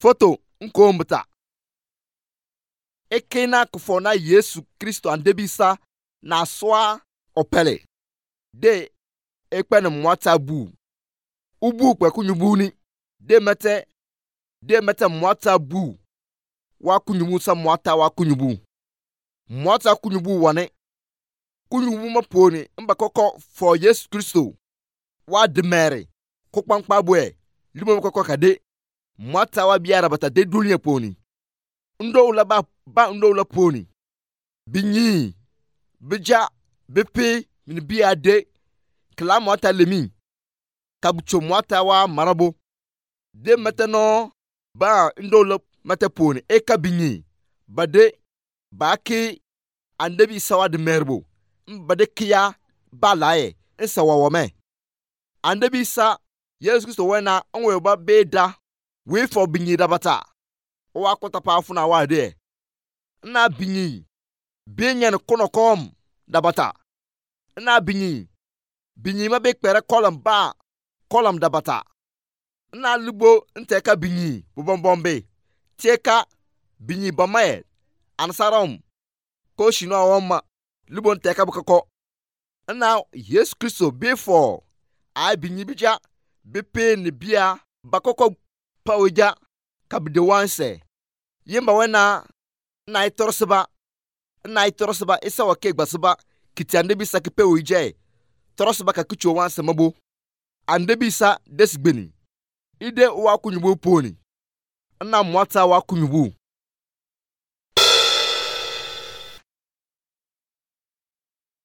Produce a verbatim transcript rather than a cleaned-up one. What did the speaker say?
Foto nkombata. Ekena kufo na Yesu Kristo andebisa na swa opele. De ekpene mwata bu. Ubu kwe kunyubuni. De mete de mete mwata bu. Wa kunyubu sa mwata wa kunyubu. Mwata kunyubu wane. Kunyubu maponi mba koko for Yesu Kristo. Wa demere. Kokpankpa bwe. Limo koko kade. Mwata wa biara bata de dunia poni. Ndo ula ba ba ndo ula poni. Binyi. Bija. Bepe. Mini biya de. Kla mwata lemi. Kabucho mwata wa marabo. De metano. Ba ndo ula mata poni. Eka binyi. Bade. Baki. Andebi sawa de merbo. Mbade kia. Ba lae. Ensa wawame. Andebi sa. Yesu Kristo wena. Onwe ba beda. We for binyi dabata. Owa kota pafu na wade. Na binyi. Binyi kono kom dabata. Na binyi. Binyi ma be kpere kolam ba. Kolam dabata. Na libo nteka binyi. Bubombombe. Teka binyi bamaye. Ansarom. Koshino awoma. Libo nteka bukako. Na Yesu Kristo before. Ay binyi bija. Bepe ni bia. Bakoko paweja kabde wanse yemba wena na itorosba na itorosba isa wa kegba sba kiti ande bisa kepe oije torosba ka kucho wanse mabo ande bisa desgbeni ide wa kunyubu poni na mwata wa kunyubu